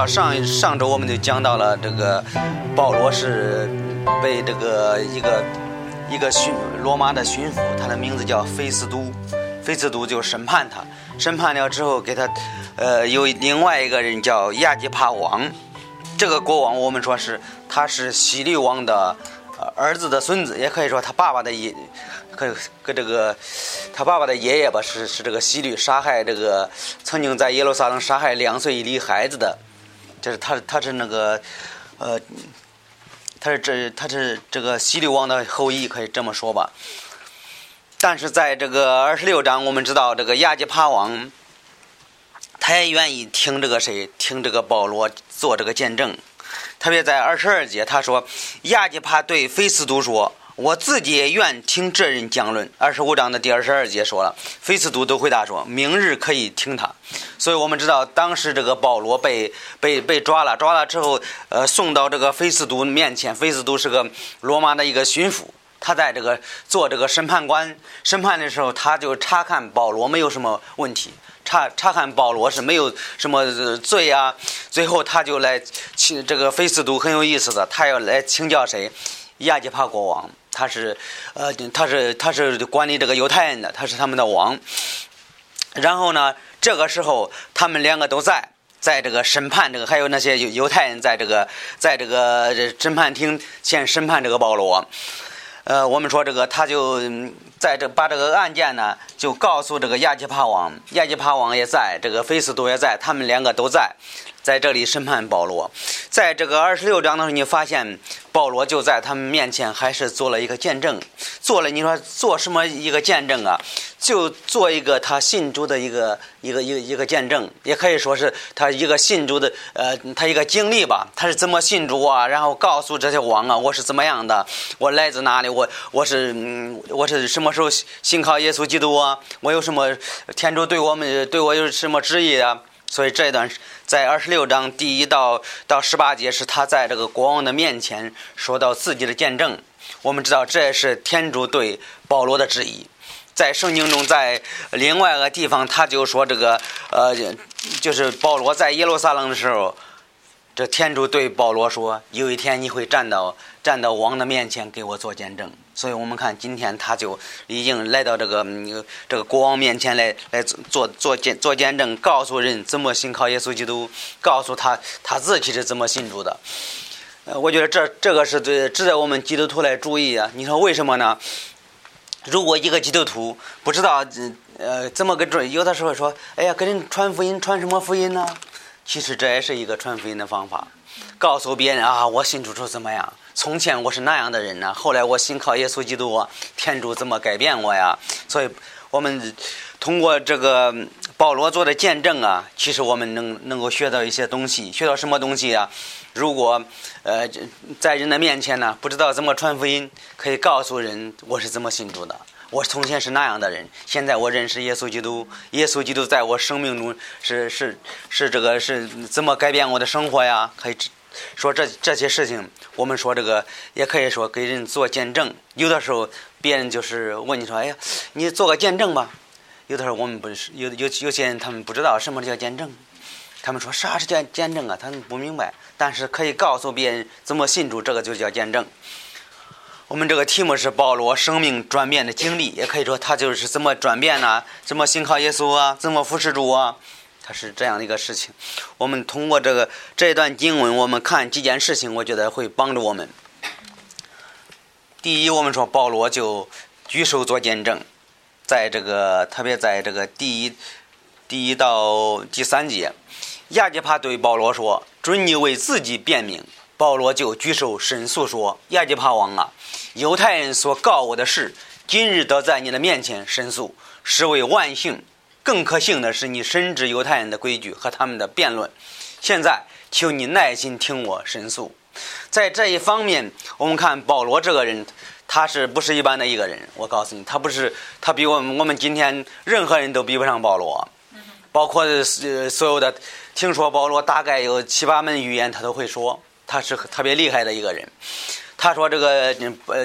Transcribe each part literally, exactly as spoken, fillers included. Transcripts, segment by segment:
道上上周我们就讲到了这个保罗是被这个一个一个巡罗马的巡抚，他的名字叫菲斯都，菲斯都就审判他，审判了之后给他呃有另外一个人叫亚基帕王，这个国王我们说是他是希律王的儿子的孙子，也可以说他爸爸的爷，可跟这个他爸爸的爷爷吧，是是这个希律杀害这个曾经在耶路撒冷杀害两岁一粒孩子的，这是他他是那个呃他是这他是这个希律王的后裔，可以这么说吧。但是在这个二十六章，我们知道这个亚基帕王，他也愿意听这个谁听这个保罗做这个见证。特别在二十二节他说，亚基帕对菲斯都说，我自己也愿听这人讲论。二十五章的第二十二节说了，菲斯都都回答说，明日可以听他。所以我们知道当时这个保罗被被被抓了，抓了之后呃送到这个菲斯都面前。菲斯都是个罗马的一个巡抚，他在这个做这个审判官审判的时候，他就查看保罗没有什么问题，查查看保罗是没有什么罪啊。最后他就来请这个菲斯都很有意思的，他要来请教谁？亚基帕国王，他是呃他是他是管理这个犹太人的，他是他们的王。然后呢，这个时候他们两个都在在这个审判这个，还有那些犹太人在这个在这个审判厅先审判这个保罗。呃，我们说这个他就在这把这个案件呢，就告诉这个亚基帕王，亚基帕王也在，这个菲斯都也在，他们两个都在，在这里审判保罗。在这个二十六章的时候，你发现保罗就在他们面前，还是做了一个见证，做了你说做什么一个见证啊？就做一个他信主的一个一个一个一个见证，也可以说是他一个信主的呃他一个经历吧。他是怎么信主啊？然后告诉这些王啊，我是怎么样的，我来自哪里，我我是嗯我是什么时候信靠耶稣基督啊？我有什么天主对我们对我有什么旨意啊？所以这一段在二十六章第一到到十八节是他在这个国王的面前说到自己的见证。我们知道这是天主对保罗的旨意。在圣经中，在另外一个地方，他就说这个呃，就是保罗在耶路撒冷的时候，这天主对保罗说，有一天你会站到站到王的面前给我做见证。所以我们看今天他就已经来到这个、嗯、这个国王面前来来做做见做见证，告诉人怎么信靠耶稣基督，告诉他他自己是怎么信主的。呃，我觉得这这个是对值得我们基督徒来注意啊。你说为什么呢？如果一个基督徒不知道呃怎么跟准，有的时候说，哎呀，跟人传福音，传什么福音呢？其实这也是一个传福音的方法，告诉别人啊，我信主之后怎么样？从前我是那样的人呢、啊，后来我信靠耶稣基督啊，天主怎么改变我呀？所以我们通过这个保罗做的见证啊，其实我们能能够学到一些东西。学到什么东西啊？如果呃在人的面前呢，不知道怎么传福音，可以告诉人我是怎么信主的。我从前是那样的人，现在我认识耶稣基督，耶稣基督在我生命中是是是这个是怎么改变我的生活呀？可以说这这些事情，我们说这个也可以说给人做见证。有的时候别人就是问你说，哎呀，你做个见证吧。有的时候我们不是有有有些人他们不知道什么叫见证，他们说啥是见见证啊？他们不明白，但是可以告诉别人怎么信主，这个就叫见证。我们这个题目是保罗生命转变的经历，也可以说他就是怎么转变啊，怎么信靠耶稣啊，怎么服侍主啊，他是这样的一个事情。我们通过这个这一段经文，我们看几件事情，我觉得会帮助我们。第一，我们说保罗就举手做见证，在这个特别在这个第一第一到第三节，亚基帕对保罗说，准你为自己辩明。保罗就举手申诉说，亚基帕王啊，犹太人所告我的事，今日得在你的面前申诉，实为万幸。更可幸的是，你深知犹太人的规矩和他们的辩论。现在求你耐心听我申诉。在这一方面，我们看保罗这个人，他是不是一般的一个人？我告诉你，他不是，他比我们我们今天任何人都比不上保罗，包括、呃、所有的。听说保罗大概有七八门语言他都会说，他是特别厉害的一个人。他说这个呃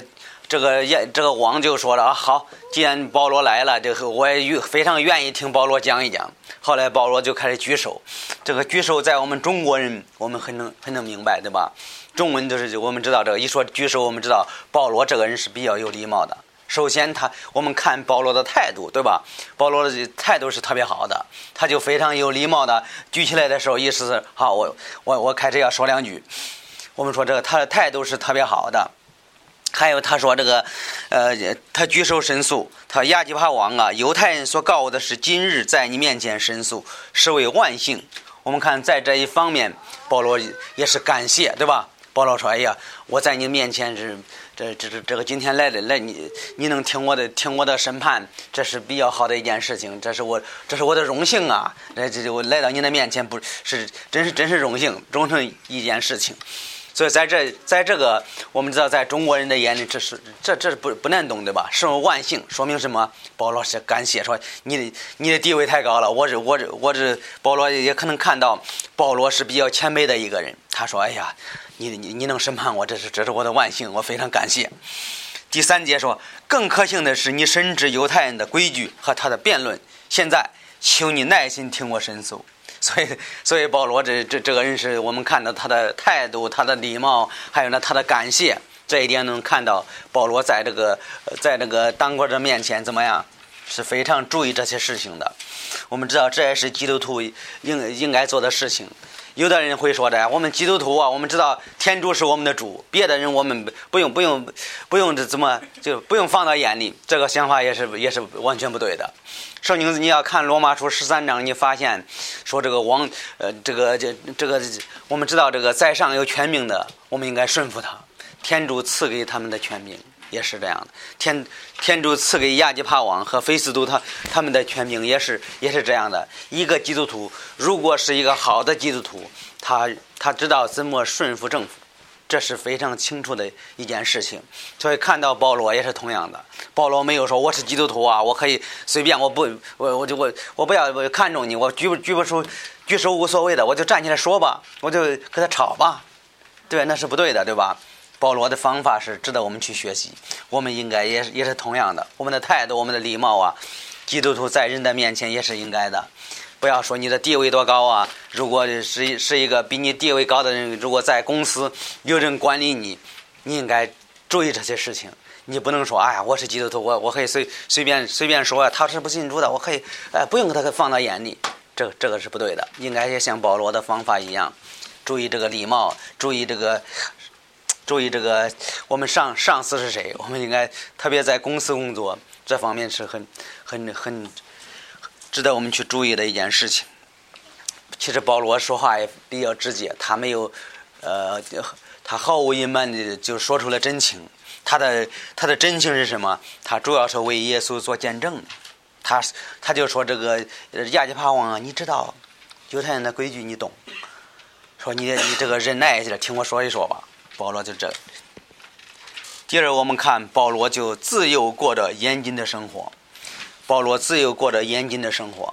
这个也这个王就说了啊，好，既然保罗来了，这个我也非常愿意听保罗讲一讲。后来保罗就开始举手，这个举手在我们中国人我们很能很能明白，对吧？中文就是我们知道这个一说举手，我们知道保罗这个人是比较有礼貌的。首先他我们看保罗的态度，对吧？保罗的态度是特别好的，他就非常有礼貌的举起来的时候，意思是好，我我我开始要说两句。我们说这个他的态度是特别好的。还有他说这个呃他举手申诉，他亚基帕王啊，犹太人所告我的是今日在你面前申诉，是为万幸。我们看在这一方面保罗也是感谢，对吧？保罗说哎呀，我在你面前是这这这这个今天来的来你你能听我的听我的审判，这是比较好的一件事情，这是我这是我的荣幸啊！这这我来到你的面前不是真是真是荣幸荣幸一件事情。所以在这在这个我们知道在中国人的眼里，这是这这是不不难懂，对吧？是万幸，说明什么？保罗是感谢，说你的你的地位太高了。我这我这我这保罗也可能看到保罗是比较谦卑的一个人，他说哎呀，你你你能审判我，这是这是我的万幸，我非常感谢。第三节说，更可幸的是你深知犹太人的规矩和他的辩论，现在求你耐心听我申诉。所以，所以保罗这这这个人是我们看到他的态度、他的礼貌，还有呢他的感谢，这一点能看到保罗在这个在这个当国者面前怎么样，是非常注意这些事情的。我们知道这也是基督徒应应该做的事情。有的人会说的，我们基督徒啊，我们知道天主是我们的主，别的人我们不用不用不用怎么就不用放到眼里，这个想法也是也是完全不对的。圣经你要看罗马书十三章，你发现说这个王呃这个这这个我们知道这个在上有权柄的，我们应该顺服他。天主赐给他们的权柄也是这样的，天天主赐给亚基帕王和菲斯都他他们的权柄也是也是这样的。一个基督徒如果是一个好的基督徒，他他知道怎么顺服政府，这是非常清楚的一件事情。所以看到保罗也是同样的，保罗没有说我是基督徒啊，我可以随便，我不我我就我我不要我看重你，我举不举不出举手无所谓的，我就站起来说吧，我就跟他吵吧，对，那是不对的，对吧？保罗的方法是值得我们去学习，我们应该也是也是同样的，我们的态度我们的礼貌啊，基督徒在人的面前也是应该的。不要说你的地位多高啊，如果是是一个比你地位高的人，如果在公司有人管理你，你应该注意这些事情。你不能说哎呀我是基督徒，我我可以随随便随便说他是不信主的，我可以哎不用给他放到眼里，这个这个是不对的。应该也像保罗的方法一样，注意这个礼貌，注意这个注意这个我们上上司是谁，我们应该特别在公司工作这方面是很很很值得我们去注意的一件事情。其实保罗说话也比较直接，他没有呃他毫无隐瞒的就说出了真情。他的他的真情是什么？他主要是为耶稣做见证的。他他就说这个亚基帕王啊，你知道犹太人的规矩你懂，说你你这个忍耐一下，听我说一说吧。保罗就这。第二，我们看保罗就自由过着严谨的生活。保罗自由过着严谨的生活。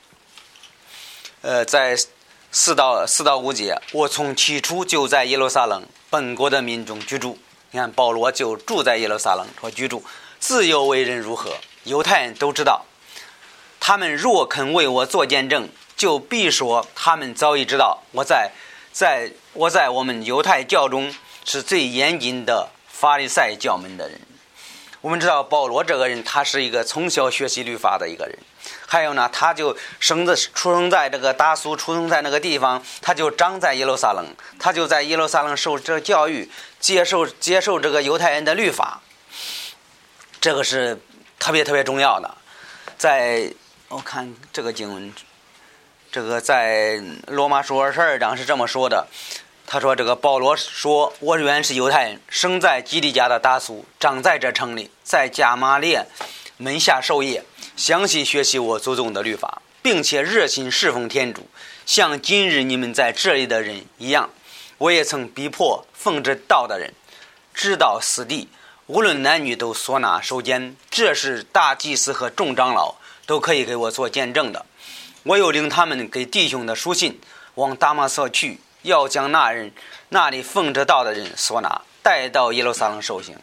呃，在四到四到五节，我从起初就在耶路撒冷本国的民中居住。你看保罗就住在耶路撒冷和居住，自由为人如何？犹太人都知道。他们若肯为我做见证，就必说他们早已知道我在在我在我们犹太教中是最严谨的法利赛教门的人。我们知道保罗这个人，他是一个从小学习律法的一个人。还有呢，他就生的出生在这个大苏，出生在那个地方，他就长在耶路撒冷，他就在耶路撒冷受这个教育，接受接受这个犹太人的律法，这个是特别特别重要的。在我看这个经文，这个在罗马书二十二章是这么说的。他说这个保罗说，我原是犹太人，生在基利家的大苏，长在这城里，在加马列门下授业，详细学习我祖宗的律法，并且热心侍奉天主，像今日你们在这里的人一样。我也曾逼迫奉着道的人，直到死地，无论男女都索纳收监，这是大祭司和众长老都可以给我做见证的。我又领他们给弟兄的书信往大马色去，要将那人那里奉着道的人索拿带到耶路撒冷受刑。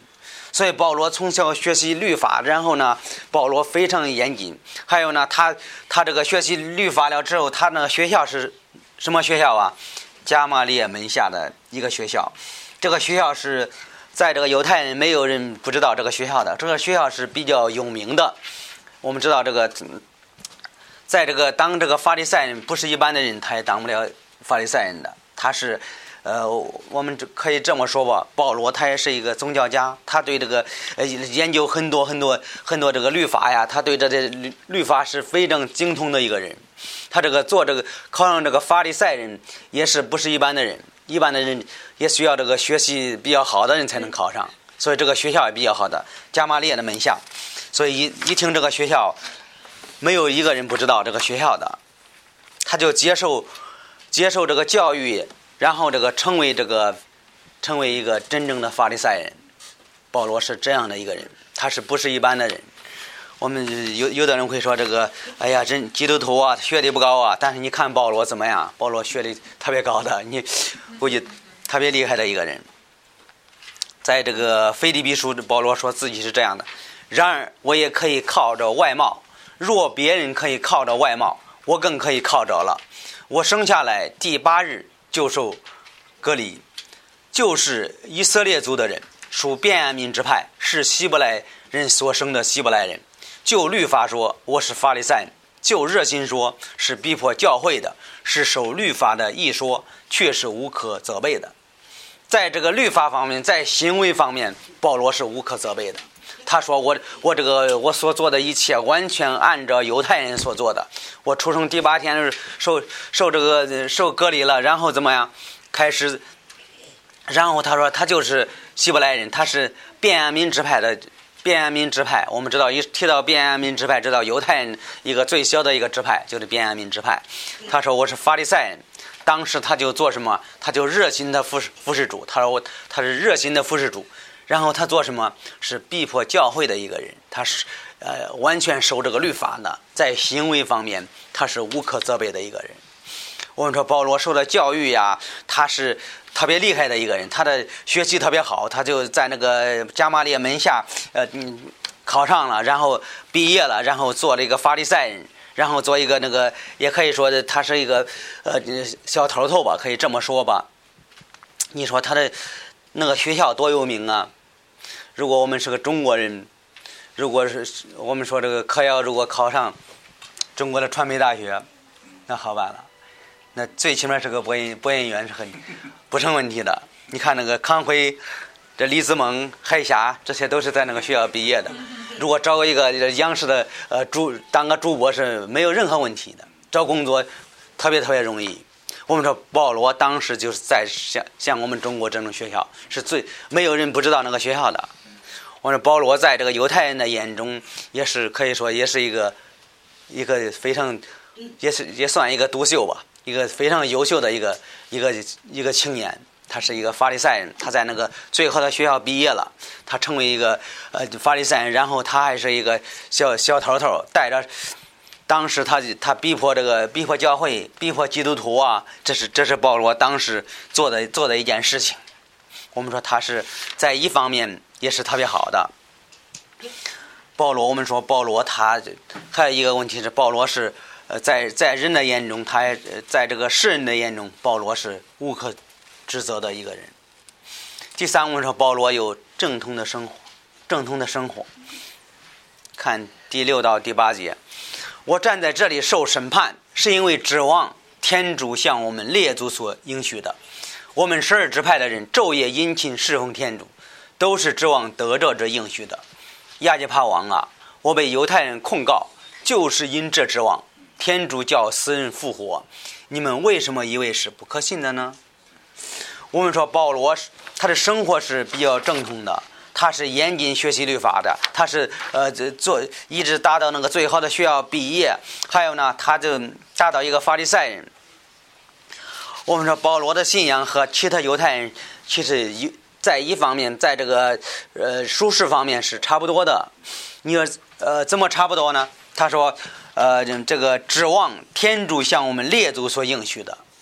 所以保罗从小学习律法，然后呢，保罗非常严谨。还有呢，他他这个学习律法了之后，他那个学校是什么学校啊？加马列门下的一个学校。这个学校是在这个犹太人没有人不知道这个学校的，这个学校是比较有名的。我们知道这个，在这个当这个法利赛人不是一般的人，他也当不了法利赛人的。他是，呃，我们可以这么说吧，保罗他也是一个宗教家，他对这个呃研究很多很多很多这个律法呀，他对这这律律法是非常精通的一个人。他这个做这个考上这个法利赛人也是不是一般的人，一般的人也需要这个学习比较好的人才能考上，所以这个学校也比较好的，加马列的门下。所以一一听这个学校，没有一个人不知道这个学校的，他就接受接受这个教育，然后这个成为这个成为一个真正的法利赛人。保罗是这样的一个人，他是不是一般的人？我们有有的人会说这个，哎呀，真基督徒啊，学历不高啊。但是你看保罗怎么样？保罗学历特别高的，你估计特别厉害的一个人。在这个腓立比书，保罗说自己是这样的。然而我也可以靠着外貌，若别人可以靠着外貌，我更可以靠着了。我生下来第八日就受割礼，就是以色列族的人，属便雅悯支派，是希伯来人所生的希伯来人。就律法说，我是法利赛人；就热心说，是逼迫教会的，是守律法的一说，却是无可责备的。在这个律法方面，在行为方面，保罗是无可责备的。他说我我这个我所做的一切完全按照犹太人所做的。我出生第八天受受这个受割礼了，然后怎么样开始？然后他说他就是希伯来人，他是便雅悯支派的。便雅悯支派，我们知道一提到便雅悯支派，知道犹太人一个最小的一个支派就是便雅悯支派。他说我是法利赛人，当时他就做什么？他就热心的服侍服侍主。他说我他是热心的服侍主。然后他做什么？是逼迫教会的一个人，他是呃完全守这个律法的，在行为方面他是无可责备的一个人。我们说保罗受的教育呀，他是特别厉害的一个人，他的学习特别好，他就在那个加马列门下呃嗯考上了，然后毕业了，然后做了一个法利赛人，然后做一个那个也可以说的他是一个呃小头头吧，可以这么说吧。你说他的那个学校多有名啊！如果我们是个中国人，如果是我们说这个科要如果考上中国的传媒大学，那好办了，那最起码是个播音播音员是很不成问题的。你看那个康辉、这李子萌、海霞，这些都是在那个学校毕业的。如果找一个央视的呃主当个主播是没有任何问题的，找工作特别特别容易。我们说保罗当时就是在像像我们中国这种学校是最没有人不知道那个学校的。我说保罗在这个犹太人的眼中也是可以说也是一个一个非常也是也算一个独秀吧，一个非常优秀的一个一个一个青年。他是一个法利赛人，他在那个最后的学校毕业了，他成为一个呃法利赛人，然后他还是一个小小头头，带着当时他他逼迫这个逼迫教会，逼迫基督徒啊，这是这是保罗当时做的做的一件事情。我们说他是在一方面也是特别好的。保罗，我们说保罗他还有一个问题是，保罗是呃在在人的眼中，他在这个世人的眼中，保罗是无可指责的一个人。第三，我们说保罗有正统的生活，正统的生活。看第六到第八节，我站在这里受审判，是因为指望天主向我们列祖所应许的。我们十二支派的人昼夜殷勤侍奉天主，都是指望得着这应许的。亚基帕王啊，我被犹太人控告，就是因这指望，天主叫死人复活，你们为什么以为是不可信的呢？我们说保罗他的生活是比较正统的，他是严谨学习律法的，他是呃做一直达到那个最好的学校毕业，还有呢他就达到一个法利赛人。我们说保罗的信仰和其他犹太人其实一在一方面在这个呃属世方面是差不多的。你说呃怎么差不多呢？他说呃这个指望天主向我们列祖所应许的。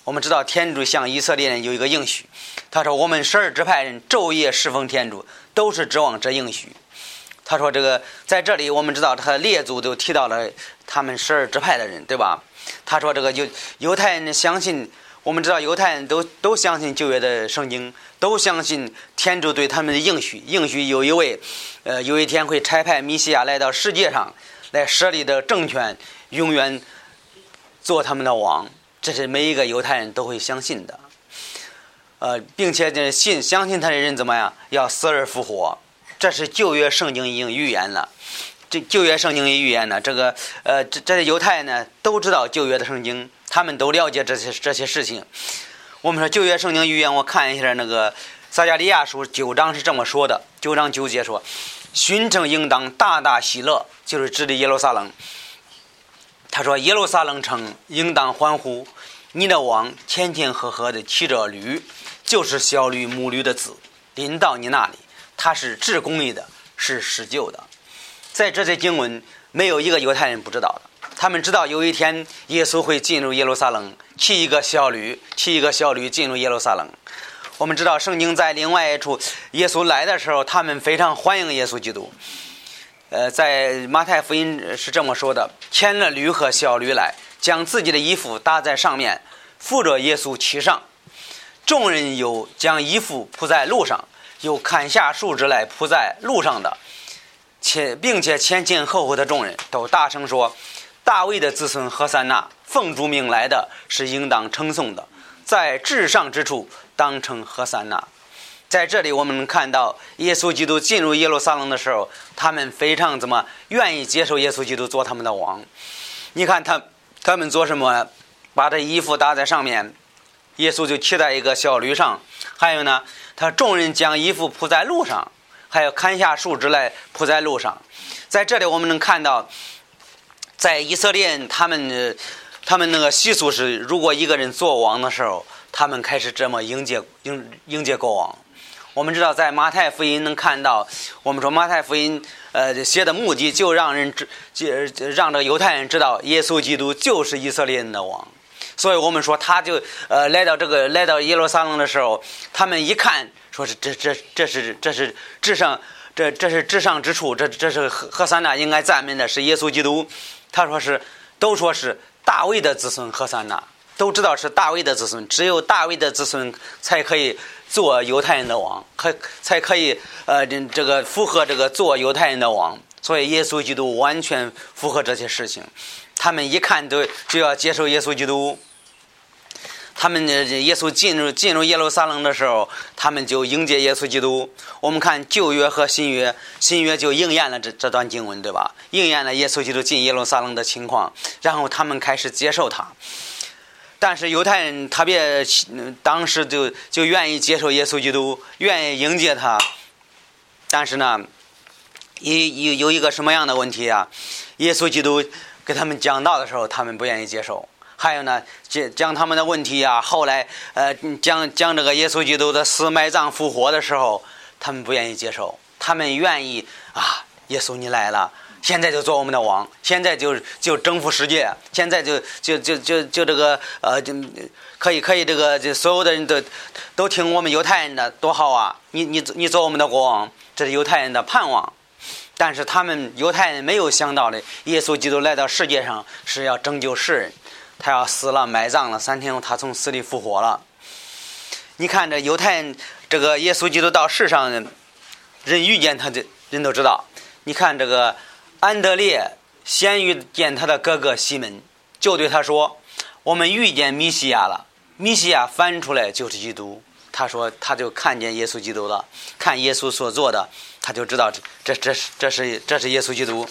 我们知道天主向以色列人有一个应许，他说我们十二支派人昼夜侍奉天主，都是指望这应许。他说这个在这里我们知道他的列祖都提到了他们十二支派的人，对吧？他说这个犹犹太人相信，我们知道犹太人都都相信旧约的圣经，都相信天主对他们的应许，应许有一位呃有一天会差派弥西亚来到世界上，来设立的政权永远做他们的王，这是每一个犹太人都会相信的。呃，并且信相信他的人怎么样？要死而复活，这是旧约圣经已经预言了。这旧约圣经也预言了，这个呃，这这些犹太人呢都知道旧约的圣经，他们都了解这些这些事情。我们说旧约圣经预言，我看一下那个撒迦利亚书九章是这么说的，九章九节说：“巡城应当大大喜乐”，就是指的耶路撒冷。他说：“耶路撒冷城应当欢呼，你的王前前合合的骑着驴，就是小驴母驴的子，临到你那里，他是治公义的，是施救的。”在这些经文没有一个犹太人不知道的，他们知道有一天耶稣会进入耶路撒冷，骑一个小驴，骑一个小驴进入耶路撒冷。我们知道圣经在另外一处耶稣来的时候，他们非常欢迎耶稣基督。呃，在马太福音是这么说的：牵了驴和小驴来，将自己的衣服搭在上面，扶着耶稣骑上。众人有将衣服铺在路上，有砍下树枝来铺在路上的，且并且前前后后的众人都大声说：大卫的子孙何塞那，奉主名来的是应当称颂的，在至上之处当称何塞那。在这里我们看到耶稣基督进入耶路撒冷的时候，他们非常怎么愿意接受耶稣基督做他们的王。你看他他们做什么？把这衣服搭在上面，耶稣就骑在一个小驴上。还有呢，他众人将衣服铺在路上，还有砍下树枝来铺在路上。在这里我们能看到，在以色列人他们他们那个习俗是，如果一个人做王的时候，他们开始这么迎接迎迎接国王。我们知道在马太福音能看到，我们说马太福音呃写的目的就让人知让这个犹太人知道耶稣基督就是以色列人的王。所以我们说他就呃来到这个来到耶路撒冷的时候，他们一看说是这这这是这是至上这这是至上之处，这这是何塞那应该赞美的是耶稣基督。他说是都说是大卫的子孙何塞那，都知道是大卫的子孙，只有大卫的子孙才可以做犹太人的王，可才可以呃这个符合这个做犹太人的王。所以耶稣基督完全符合这些事情，他们一看都就要接受耶稣基督。他们耶稣进入进入耶路撒冷的时候，他们就迎接耶稣基督。我们看旧约和新约，新约就应验了这这段经文，对吧？应验了耶稣基督进耶路撒冷的情况，然后他们开始接受他。但是犹太人特别当时就就愿意接受耶稣基督，愿意迎接他。但是呢，有有有一个什么样的问题啊？耶稣基督给他们讲道的时候，他们不愿意接受。还有呢，讲他们的问题啊，后来呃讲讲这个耶稣基督的死埋葬复活的时候，他们不愿意接受，他们愿意啊，耶稣你来了，现在就做我们的王，现在就就征服世界，现在就就就就就这个呃就可以可以这个就所有的人都都听我们犹太人的，多好啊！你你你做我们的国王，这是犹太人的盼望。但是他们犹太人没有想到的，耶稣基督来到世界上是要拯救世人。他要死了埋葬了，三天后他从死里复活了。你看这犹太人，这个耶稣基督到世上，人遇见他的人都知道。你看这个安德烈先遇见他的哥哥西门，就对他说：我们遇见弥西亚了，弥西亚翻出来就是基督。他说他就看见耶稣基督了，看耶稣所做的，他就知道这这是这是这是耶稣基督。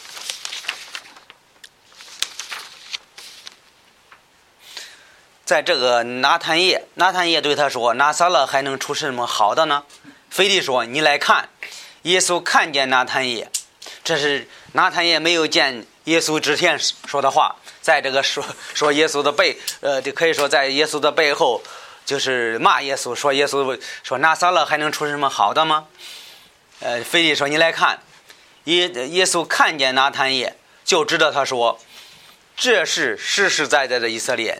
在这个拿坦叶，拿坦叶对他说：拿撒勒还能出什么好的呢？腓力说：你来看。耶稣看见拿坦叶，这是拿坦叶没有见耶稣之前说的话，在这个说说耶稣的背呃就可以说在耶稣的背后就是骂耶稣，说耶稣说拿撒勒还能出什么好的吗？呃腓力说：你来看。耶耶稣看见拿坦叶，就知道他说：这是实实在在的以色列。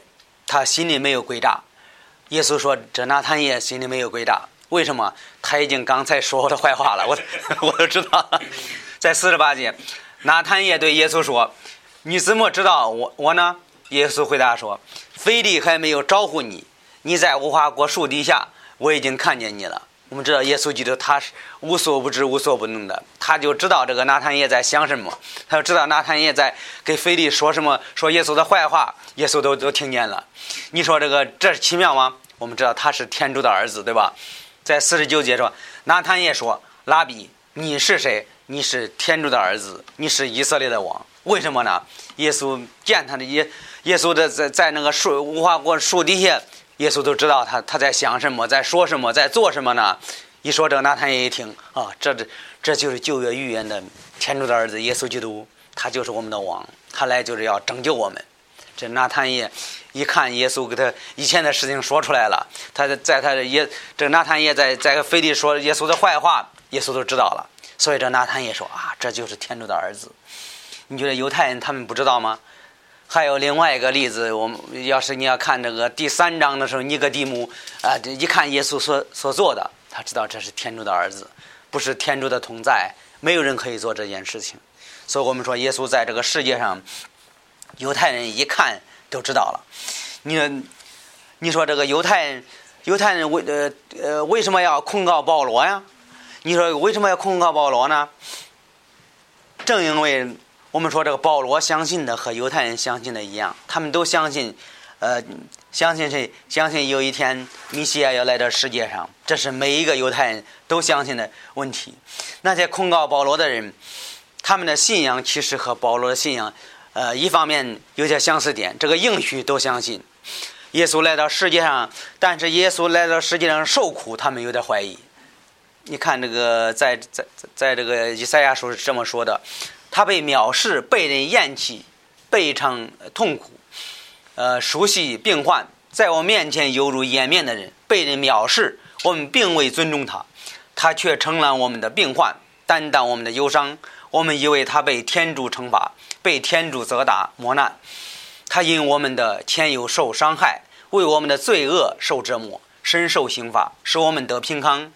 他心里没有诡诈。耶稣说这拿但业心里没有诡诈，为什么？他已经刚才说我的坏话了，我我都知道了。在四十八节，拿但业对耶稣说，你怎么知道我我呢？耶稣回答说，腓力还没有招呼你，你在无花果树底下，我已经看见你了。我们知道耶稣基督他是无所不知无所不能的，他就知道这个拿但业在想什么，他就知道拿但业在给腓力说什么，说耶稣的坏话，耶稣都都听见了。你说这个这是奇妙吗？我们知道他是天主的儿子，对吧？在四十九节说，拿但业说，拉比，你是谁？你是天主的儿子，你是以色列的王。为什么呢？耶稣见他的耶耶稣的在在那个树无花果树底下，耶稣都知道他他在想什么，在说什么，在做什么呢？一说这个拿但业一听啊，这这这就是旧约预言的天主的儿子耶稣基督，他就是我们的王，他来就是要拯救我们。这拿但业一看耶稣给他以前的事情说出来了，他在他耶这个拿但业在在腓力说耶稣的坏话，耶稣都知道了。所以这拿但业说啊，这就是天主的儿子。你觉得犹太人他们不知道吗？还有另外一个例子，我们要是你要看这个第三章的时候，尼哥底母啊、呃，一看耶稣所所做的，他知道这是天主的儿子，不是天主的同在，没有人可以做这件事情。所以我们说耶稣在这个世界上，犹太人一看都知道了。你你说这个犹太人犹太人为呃呃为什么要控告保罗呀？你说为什么要控告保罗呢？正因为我们说这个保罗相信的和犹太人相信的一样，他们都相信呃相信谁？相信有一天弥西亚要来到世界上，这是每一个犹太人都相信的问题。那些控告保罗的人，他们的信仰其实和保罗的信仰呃一方面有些相似点，这个应许都相信耶稣来到世界上，但是耶稣来到世界上受苦，他们有点怀疑。你看这个在在在这个以赛亚书是这么说的，他被藐视，被人厌弃，备尝痛苦，呃，熟悉病患，在我面前犹如颜面的人，被人藐视，我们并未尊重他，他却承揽我们的病患，担当我们的忧伤。我们以为他被天主惩罚，被天主责打磨难，他因我们的愆尤受伤害，为我们的罪恶受折磨，身受刑罚，使我们得平康，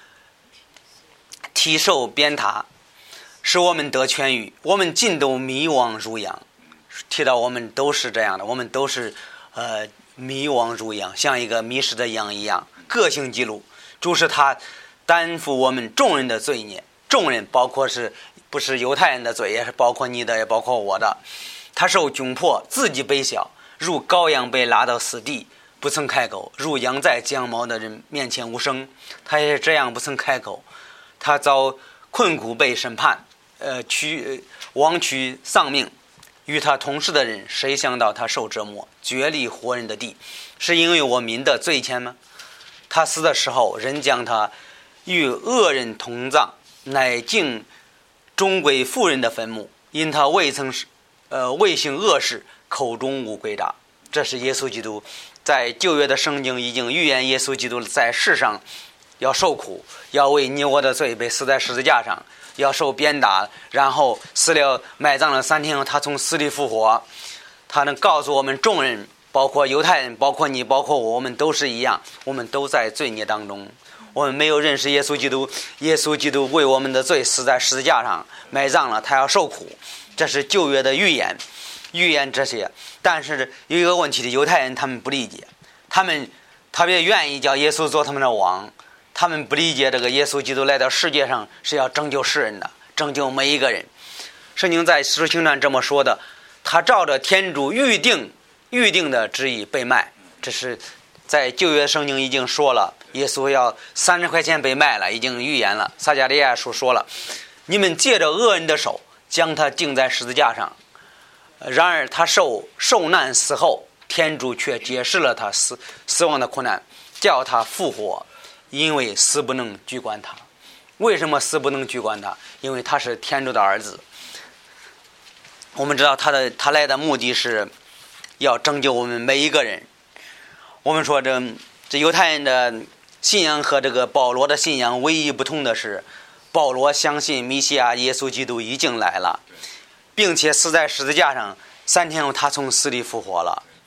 体受鞭挞，使我们得痊愈。我们尽都迷惘如羊。提到我们都是这样的，我们都是呃迷惘如羊，像一个迷失的羊一样，各行己路。主是他担负我们众人的罪孽，众人包括是不是犹太人的罪，也是包括你的，也包括我的。他受窘迫，自己卑小，如羔羊被拉到死地，不曾开口，如羊在将毛的人面前无声。他也是这样不曾开口。他遭困苦，被审判，呃，屈亡屈丧命。与他同事的人，谁想到他受折磨，决离活人的地，是因为我民的罪愆吗？他死的时候，人将他与恶人同葬，乃敬终归妇人的坟墓，因他未曾呃未行恶事，口中无诡诈。这是耶稣基督在旧约的圣经已经预言，耶稣基督在世上要受苦，要为你我的罪被死在十字架上，要受鞭打，然后死了埋葬了三天后，他从死里复活。他能告诉我们众人，包括犹太人，包括你，包括我，我们都是一样，我们都在罪孽当中，我们没有认识耶稣基督，耶稣基督为我们的罪死在十字架上埋葬了，他要受苦。这是旧约的预言，预言这些。但是有一个问题的，犹太人他们不理解，他们特别愿意叫耶稣做他们的王，他们不理解这个耶稣基督来到世界上是要拯救世人的，拯救每一个人。圣经在使徒行传这么说的，他照着天主预定预定的旨意被卖。这是在旧约圣经已经说了，耶稣要三十块钱被卖了，已经预言了。撒迦利亚书说了，你们借着恶人的手将他钉在十字架上，然而他受受难死后，天主却解释了他死死亡的苦难，叫他复活，因为死不能拘管他。为什么死不能拘管他？因为他是天主的儿子。我们知道他的他来的目的是要拯救我们每一个人。我们说这这犹太人的信仰和这个保罗的信仰唯一不同的是，保罗相信弥西亚耶稣基督已经来了，并且死在十字架上，三天后他从死里复活了。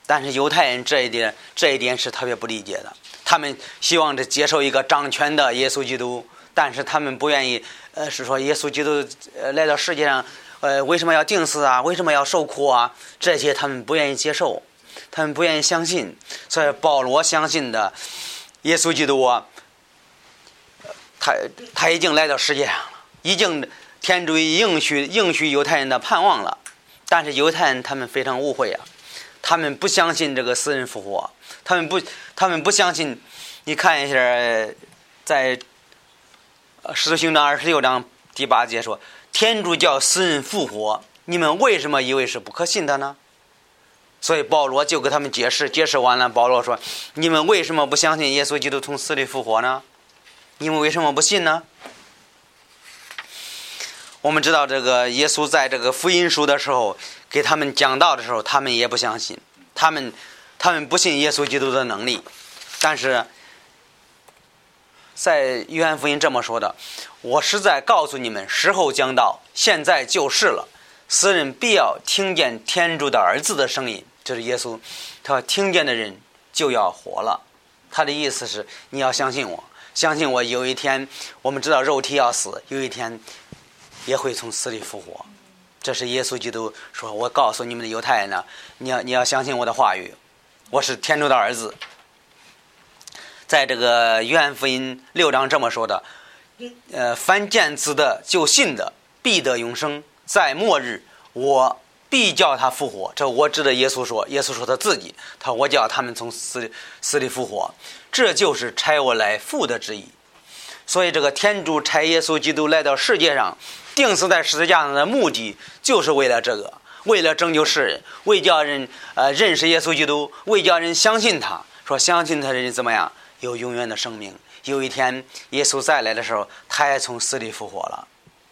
但是犹太人这一点这一点是特别不理解的，他们希望着接受一个掌权的耶稣基督，但是他们不愿意，呃，是说耶稣基督呃来到世界上，呃，为什么要定死啊？为什么要受苦啊？这些他们不愿意接受，他们不愿意相信。所以保罗相信的耶稣基督啊，他他已经来到世界上了，已经天主应许应许犹太人的盼望了。但是犹太人他们非常误会啊，他们不相信这个死人复活，他们不他们不相信。你看一下，在使徒行传二十六章第八节说，天主叫死人复活，你们为什么以为是不可信的呢？所以保罗就给他们解释，解释完了，保罗说，你们为什么不相信耶稣基督从死里复活呢？你们为什么不信呢？我们知道这个耶稣在这个福音书的时候给他们讲道的时候，他们也不相信，他们他们不信耶稣基督的能力。但是在约翰福音这么说的，我实在告诉你们，时候将到，现在就是了，死人必要听见天主的儿子的声音。这是耶稣，他听见的人就要活了。他的意思是，你要相信我，相信我，有一天我们知道肉体要死，有一天也会从死里复活。这是耶稣基督说，我告诉你们的犹太人呢，你要你要相信我的话语，我是天主的儿子。在这个约翰福音六章这么说的，呃，凡见子的就信的，必得永生，在末日我必叫他复活。这我指的耶稣说，耶稣说他自己，他我叫他们从死里死里复活，这就是差我来父的旨意。所以这个天主差耶稣基督来到世界上，钉死在十字架上的目的，就是为了这个，为了拯救世人，为叫人呃认识耶稣基督，为叫人相信他，说相信他的人怎么样，有永远的生命。有一天耶稣再来的时候，他也从死里复活了。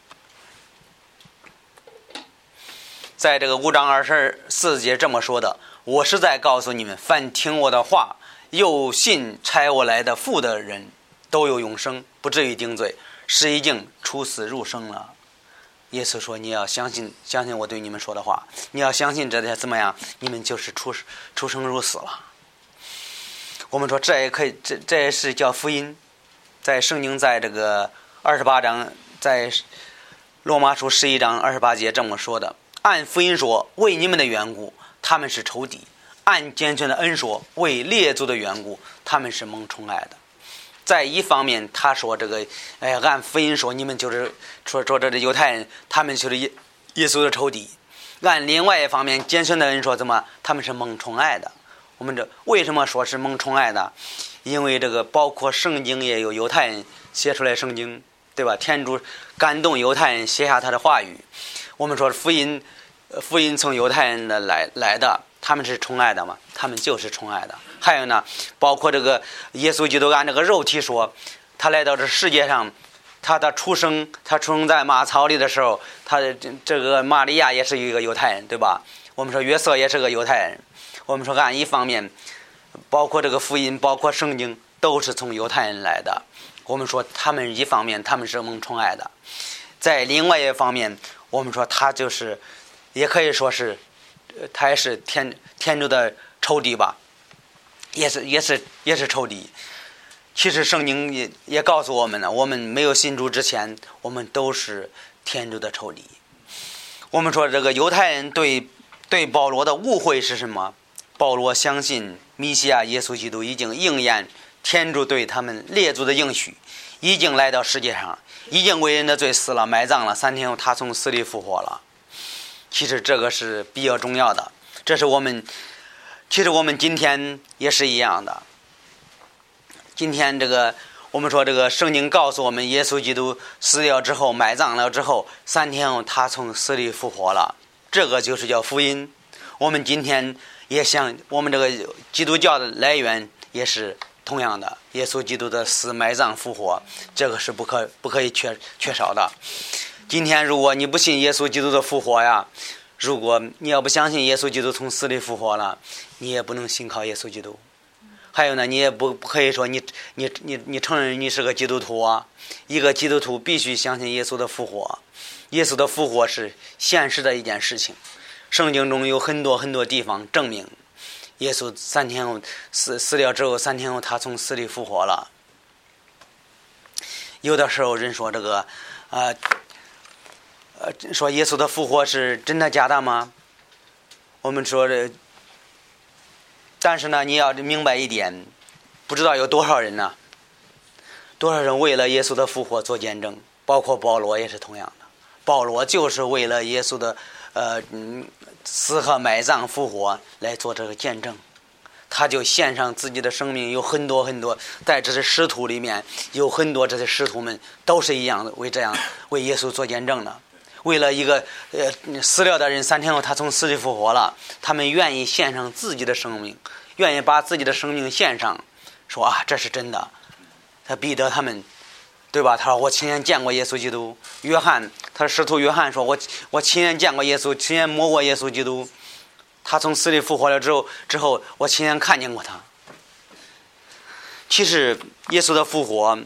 在这个五章二十四节这么说的，我是在告诉你们，凡听我的话又信差我来的父的人，都有永生，不至于定罪，是已经出死入生了。耶稣说，你要相信相信我对你们说的话，你要相信这些怎么样，你们就是出出生入死了。我们说这也可以，这这也是叫福音。在圣经在这个二十八章，在罗马书十一章二十八节这么说的，按福音说，为你们的缘故他们是仇敌，按拣选的恩说，为列祖的缘故他们是蒙宠爱的。在一方面他说这个，哎，按福音说，你们就是说说这个犹太人，他们就是耶耶稣的仇敌。按另外一方面拣选的恩说，怎么他们是蒙宠爱的。我们这为什么说是蒙宠爱的？因为这个包括圣经也有犹太人写出来圣经，对吧？天主感动犹太人写下他的话语。我们说福音，福音从犹太人的来来的，他们是宠爱的嘛？他们就是宠爱的。还有呢，包括这个耶稣基督按这个肉体说，他来到这世界上，他的出生，他出生在马槽里的时候，他的这个玛利亚也是一个犹太人，对吧？我们说约瑟也是个犹太人。我们说按一方面，包括这个福音，包括圣经，都是从犹太人来的。我们说他们一方面他们是蒙宠爱的，在另外一方面，我们说他就是，也可以说是，他也是天天主的仇敌吧，也是也是也是仇敌。其实圣经也也告诉我们呢，我们没有信主之前，我们都是天主的仇敌。我们说这个犹太人对对保罗的误会是什么？保罗相信弥西亚耶稣基督已经应验天主对他们列祖的应许，已经来到世界上，已经为人的罪死了，埋葬了，三天后他从死里复活了。其实这个是比较重要的，这是我们其实我们今天也是一样的。今天这个我们说这个圣经告诉我们，耶稣基督死了之后，埋葬了之后，三天后他从死里复活了，这个就是叫福音。我们今天也像我们这个基督教的来源也是同样的，耶稣基督的死埋葬复活，这个是不可不可以缺缺少的。今天如果你不信耶稣基督的复活呀，如果你要不相信耶稣基督从死里复活了，你也不能信靠耶稣基督。还有呢，你也不不可以说你你你你承认你是个基督徒啊。一个基督徒必须相信耶稣的复活，耶稣的复活是现实的一件事情。圣经中有很多很多地方证明耶稣三天后死死了之后，三天后他从死里复活了。有的时候人说这个，呃，呃，说耶稣的复活是真的假的吗？我们说这，但是呢，你要明白一点，不知道有多少人呢？多少人为了耶稣的复活做见证，包括保罗也是同样的。保罗就是为了耶稣的呃嗯死和埋葬复活来做这个见证，他就献上自己的生命。有很多很多在这些使徒里面，有很多这些使徒们都是一样的，为这样为耶稣做见证的。为了一个呃死了的人，三天后他从死里复活了，他们愿意献上自己的生命，愿意把自己的生命献上，说啊这是真的。他彼得他们，对吧？他说我亲眼见过耶稣基督。约翰，他使徒约翰说我我亲眼见过耶稣，亲眼摸过耶稣基督。他从死里复活了之后之后我亲眼看见过他。其实耶稣的复活，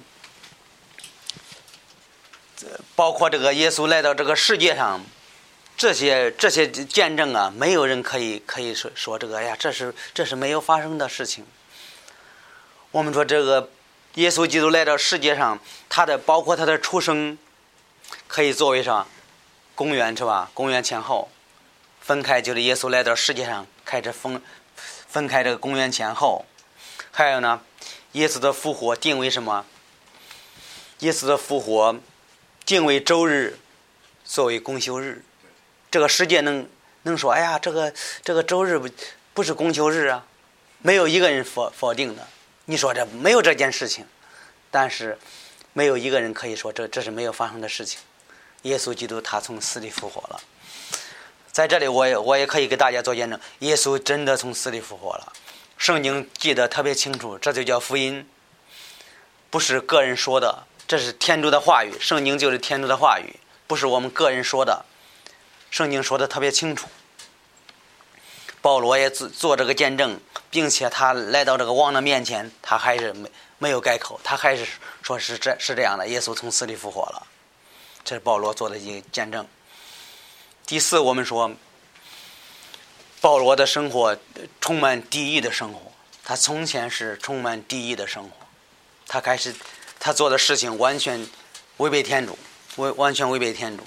包括这个耶稣来到这个世界上，这些这些见证啊，没有人可以可以说说这个哎呀，这是这是没有发生的事情。我们说这个耶稣基督来到世界上，他的包括他的出生，可以作为啥？公元是吧？公元前后分开，就是耶稣来到世界上开始分分开这个公元前后。还有呢，耶稣的复活定为什么？耶稣的复活定为周日作为公休日。这个世界能能说哎呀，这个这个周日不不是公休日啊？没有一个人否否定的。你说这没有这件事情，但是没有一个人可以说这这是没有发生的事情。耶稣基督他从死里复活了。在这里我也我也可以给大家做见证，耶稣真的从死里复活了。圣经记得特别清楚，这就叫福音，不是个人说的，这是天主的话语。圣经就是天主的话语，不是我们个人说的。圣经说的特别清楚。保罗也做这个见证，并且他来到这个王的面前，他还是没没有改口，他还是说是这是这样的，耶稣从死里复活了。这是保罗做的一个见证。第四，我们说保罗的生活充满敌意的生活，他从前是充满敌意的生活，他开始他做的事情完全违背天主，完全违背天主。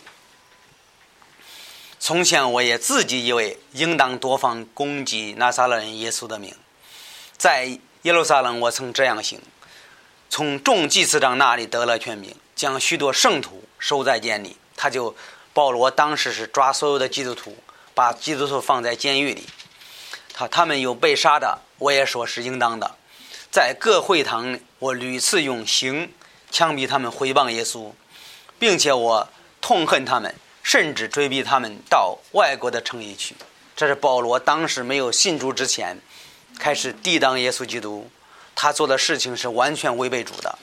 从前我也自己以为应当多方攻击拿撒勒人耶稣的名，在耶路撒冷我曾这样行，从众祭司长那里得了权柄，将许多圣徒收在监里。他就保罗当时是抓所有的基督徒，把基督徒放在监狱里。他他们有被杀的，我也说是应当的。在各会堂我屡次用刑枪毙他们毁谤耶稣，并且我痛恨他们，甚至追逼他们到外国的城邑去。这是保罗当时没有信主之前开始抵挡耶稣基督，他做的事情是完全违背主的。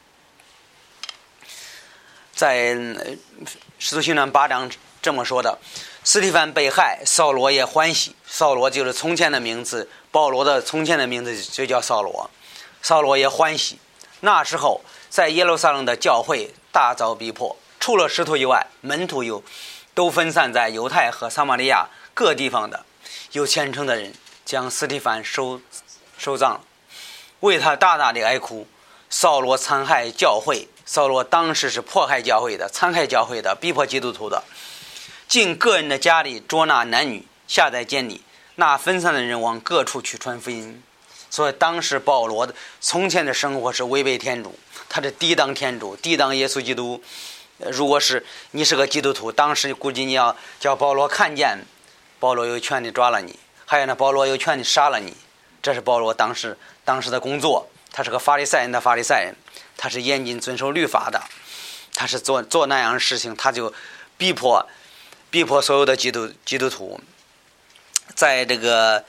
在使徒行传八章这么说的，司提反被害，扫罗也欢喜。扫罗就是从前的名字，保罗的从前的名字就叫扫罗。扫罗也欢喜。那时候在耶路撒冷的教会大遭逼迫，除了使徒以外，门徒又都分散在犹太和撒玛利亚各地方的有虔诚的人将司提反收收葬了，为他大大的哀哭。扫罗残害教会，扫罗当时是迫害教会的，残害教会的，逼迫基督徒的，进个人的家里捉拿男女，下在监里，那分散的人往各处去传福音。所以当时保罗的从前的生活是违背天主，他是抵挡天主，抵挡耶稣基督。如果是你是个基督徒，当时估计你要叫保罗看见，保罗有权利抓了你，还有呢，保罗有权利杀了你。这是保罗当时当时的工作。他是个法利赛人的法利赛人，他是严谨遵守律法的，他是做做那样的事情，他就逼迫逼迫所有的基督基督徒。在这个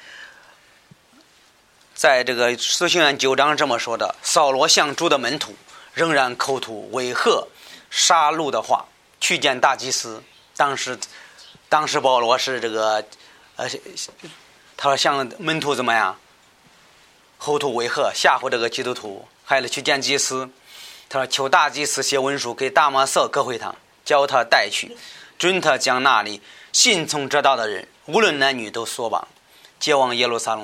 在这个使徒行传九章这么说的，扫罗向主的门徒仍然口吐威吓杀戮的话，去见大祭司。当时当时保罗是这个呃他说向门徒怎么样口吐威吓吓唬这个基督徒，还有去见祭司。他说求大祭司写文书给大马色各会堂，叫他带去，准他将那里信从这道的人无论男女都索绑，接往耶路撒冷来。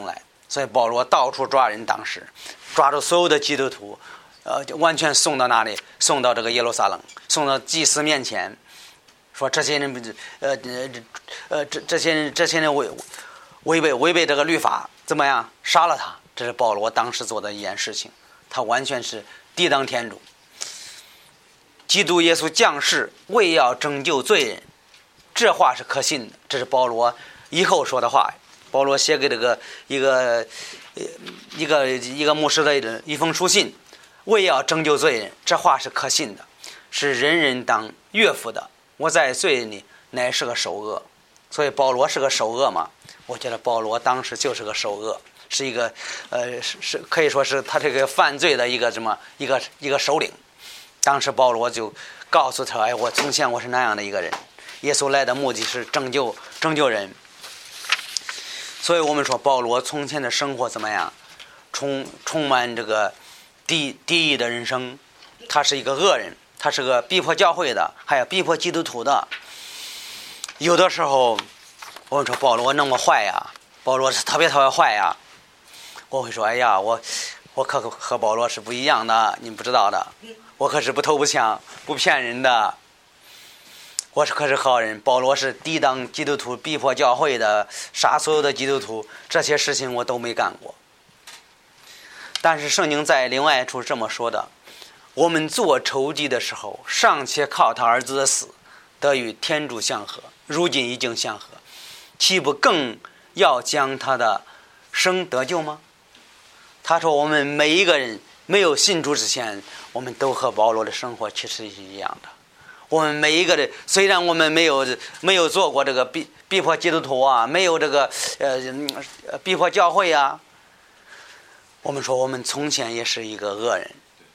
所以保罗到处抓人，当时抓住所有的基督徒，呃，完全送到哪里？送到这个耶路撒冷，送到祭司面前，说这些人，呃呃呃，这这些人，这些人违违背违背这个律法，怎么样？杀了他。这是保罗当时做的一件事情，他完全是抵挡天主。基督耶稣降世为要拯救罪人，这话是可信的。这是保罗以后说的话。保罗写给这个一个一个一个牧师的一封书信，为要拯救罪人，这话是可信的，是人人当悦服的。我在罪人里乃是个首恶，所以保罗是个首恶嘛。我觉得保罗当时就是个首恶，是一个呃是是可以说是他这个犯罪的一个什么一个一个首领。当时保罗就告诉他，哎，我从前我是那样的一个人，耶稣来的目的是拯救拯救人。所以我们说保罗从前的生活怎么样？充充满这个敌敌意的人生，他是一个恶人，他是个逼迫教会的，还有逼迫基督徒的。有的时候我们说保罗那么坏呀，保罗是特别特别坏呀，我会说，哎呀，我我可和保罗是不一样的，你不知道的，我可是不偷不抢不骗人的，我是可是好人。保罗是抵挡基督徒，逼迫教会的，杀所有的基督徒，这些事情我都没干过。但是圣经在另外一处这么说的，我们做仇敌的时候，尚且靠他儿子的死得与天主相合，如今已经相合，岂不更要将他的生得救吗？他说我们每一个人没有信主之前，我们都和保罗的生活其实是一样的。我们每一个人，虽然我们没有没有做过这个逼逼迫基督徒啊，没有这个呃逼迫教会啊，我们说我们从前也是一个恶人。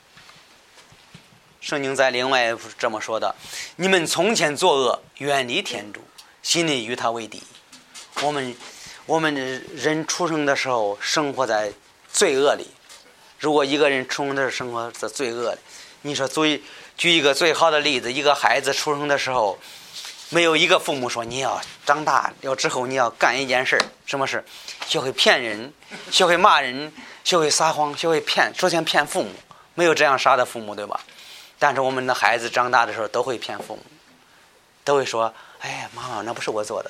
圣经在另外这么说的，你们从前作恶，远离天主，心里与他为敌。我们我们人出生的时候生活在罪恶里，如果一个人出生的生活在罪恶里，你说最举一个最好的例子，一个孩子出生的时候，没有一个父母说你要长大要之后你要干一件事，什么事？学会骗人，学会骂人，学会撒谎，学会骗，首先骗父母，没有这样傻的父母，对吧？但是我们的孩子长大的时候都会骗父母，都会说，哎，妈妈那不是我做的，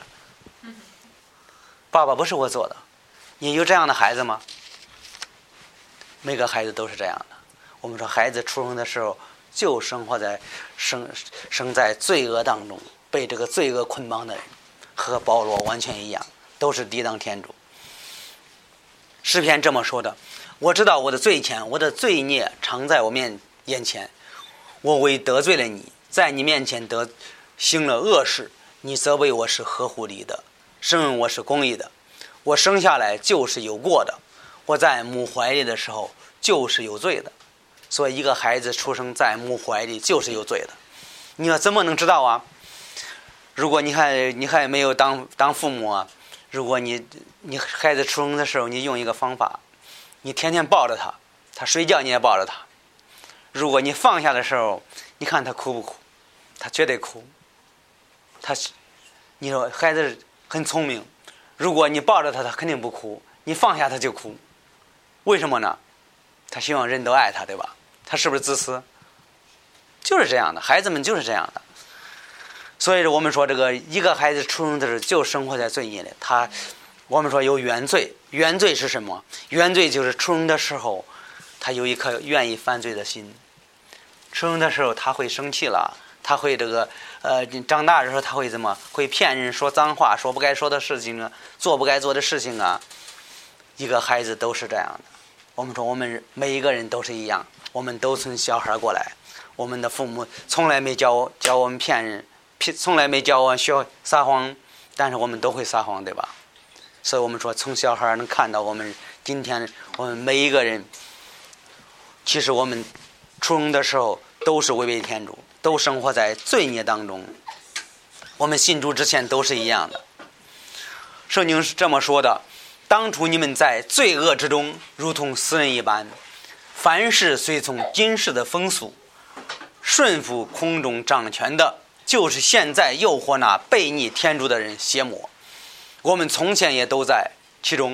爸爸不是我做的。你有这样的孩子吗？每个孩子都是这样的。我们说孩子出生的时候就生活在生生在罪恶当中，被这个罪恶捆绑的人，和保罗完全一样，都是抵挡天主。诗篇这么说的，我知道我的罪愆，我的罪孽常在我面眼前，我为得罪了你，在你面前得行了恶事，你责备我是合乎理的，审问我是公义的。我生下来就是有过的，我在母怀里的时候就是有罪的。所以一个孩子出生在母怀里就是有罪的。你要怎么能知道啊？如果你还你还没有当当父母啊，如果你你孩子出生的时候，你用一个方法，你天天抱着他，他睡觉你也抱着他。如果你放下的时候，你看他哭不哭？他绝对哭。他，你说孩子很聪明，如果你抱着他，他肯定不哭；你放下他就哭。为什么呢？他希望人都爱他，对吧？他是不是自私？就是这样的，孩子们就是这样的。所以我们说这个一个孩子出生的时候就生活在罪孽里，他我们说有原罪。原罪是什么？原罪就是出生的时候他有一颗愿意犯罪的心，出生的时候他会生气了，他会这个呃长大的时候他会怎么会骗人，说脏话，说不该说的事情啊，做不该做的事情啊。一个孩子都是这样的。我们说我们每一个人都是一样，我们都从小孩过来，我们的父母从来没教教我们骗人，从来没教我们学撒谎，但是我们都会撒谎，对吧？所以我们说从小孩能看到我们今天我们每一个人，其实我们出生的时候都是违背天主，都生活在罪孽当中。我们信主之前都是一样的。圣经是这么说的，当初你们在罪恶之中如同死人一般，凡事随从今世的风俗，顺服空中掌权的，就是现在诱惑那悖逆天主的人邪魔。我们从前也都在其中，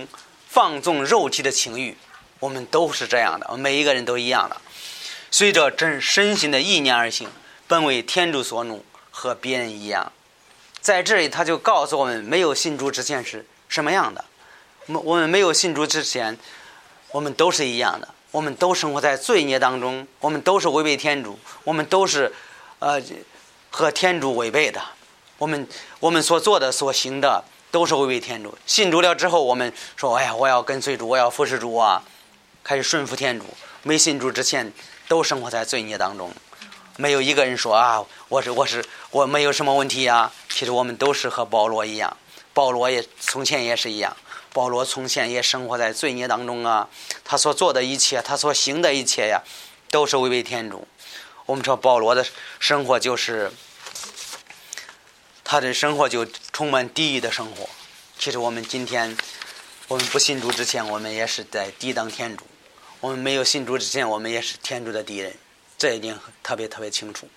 放纵肉体的情欲，我们都是这样的，每一个人都一样的。随着真身心的意念而行，本为天主所怒，和别人一样。在这里他就告诉我们，没有信主之前是什么样的。我们没有信主之前，我们都是一样的，我们都生活在罪孽当中，我们都是违背天主，我们都是呃和天主违背的，我们我们所做的所行的都是违背天主。信主了之后，我们说哎呀，我要跟随主，我要服侍主啊，开始顺服天主。没信主之前都生活在罪孽当中，没有一个人说啊，我是我是我没有什么问题啊。其实我们都是和保罗一样，保罗也从前也是一样，保罗从前也生活在罪孽当中啊，他所做的一切，他所行的一切呀，都是违背天主。我们说保罗的生活就是他的生活就充满地狱的生活。其实我们今天我们不信主之前，我们也是在抵挡天主，我们没有信主之前，我们也是天主的敌人，这一点特别特别清楚。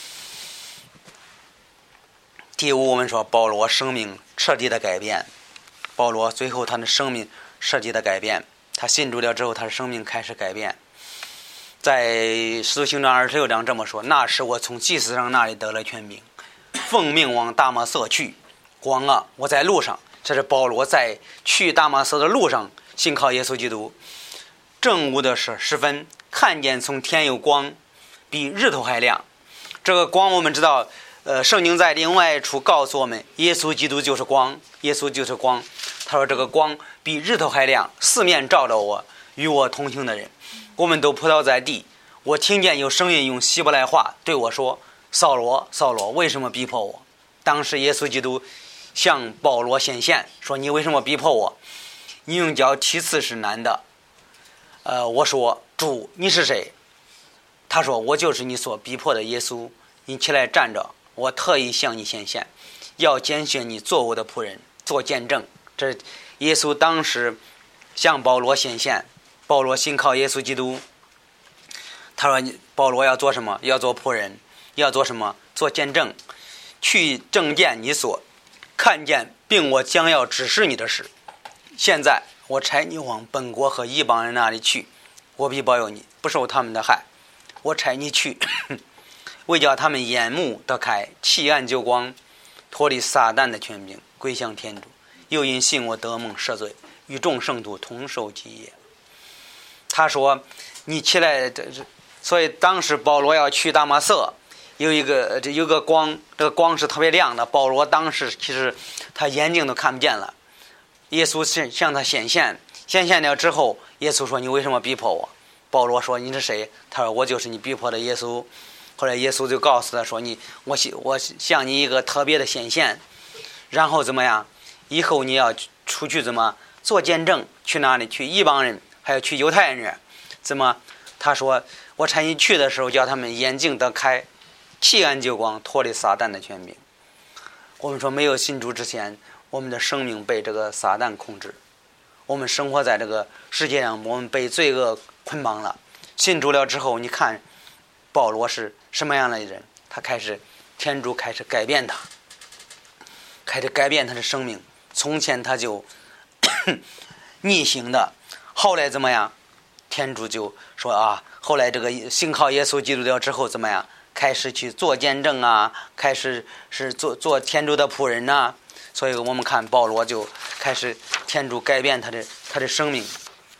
第五，我们说保罗生命彻底的改变。保罗最后他的生命彻底的改变，他信主了之后，他的生命开始改变。在使徒行传二十六章这么说：那时我从祭司长那里得了权柄，奉命往大马色去。光啊，我在路上。这是保罗在去大马色的路上信靠耶稣基督。正午的时时分，看见从天有光，比日头还亮。这个光我们知道，呃，圣经在另外一处告诉我们，耶稣基督就是光，耶稣就是光。他说这个光比日头还亮，四面照着我，与我同行的人，我们都扑倒在地。我听见有声音用希伯来话对我说：扫罗，扫罗，为什么逼迫我？当时耶稣基督向保罗显现，说：你为什么逼迫我？你用脚踢刺是难的。呃，我说：主，你是谁？他说：我就是你所逼迫的耶稣。你起来站着，我特意向你显现，要拣选你做我的仆人，做见证。这耶稣当时向保罗显现，保罗信靠耶稣基督。他说保罗要做什么？要做仆人。要做什么？做见证，去证见你所看见并我将要指示你的事。现在我差你往本国和异邦人那里去，我必保佑你，不受他们的害。我差你去，为叫他们眼目得开，弃暗就光，脱离撒旦的权柄，归向天主。又因信我得蒙赦罪，与众圣徒同受基业。他说你起来，所以当时保罗要去大马色，有一个有个光，这个光是特别亮的。保罗当时其实他眼睛都看不见了。耶稣向他显现，显现了之后，耶稣说：你为什么逼迫我？保罗说：你是谁？他说：我就是你逼迫的耶稣。后来耶稣就告诉他说：你我我向你一个特别的显现，然后怎么样？以后你要出去怎么做见证？去哪里？去异邦人，还有去犹太人。怎么？他说：我差你去的时候，叫他们眼睛得开，弃暗就光，脱离撒旦的权柄。我们说没有信主之前，我们的生命被这个撒旦控制，我们生活在这个世界上，我们被罪恶捆绑了。信主了之后，你看保罗是什么样的人？他开始天主开始改变他，开始改变他的生命。从前他就逆行的，后来怎么样？天主就说啊，后来这个信靠耶稣基督了之后怎么样？开始去做见证啊，开始是做做天主的仆人呐、啊。所以我们看保罗就开始天主改变他的他的生命。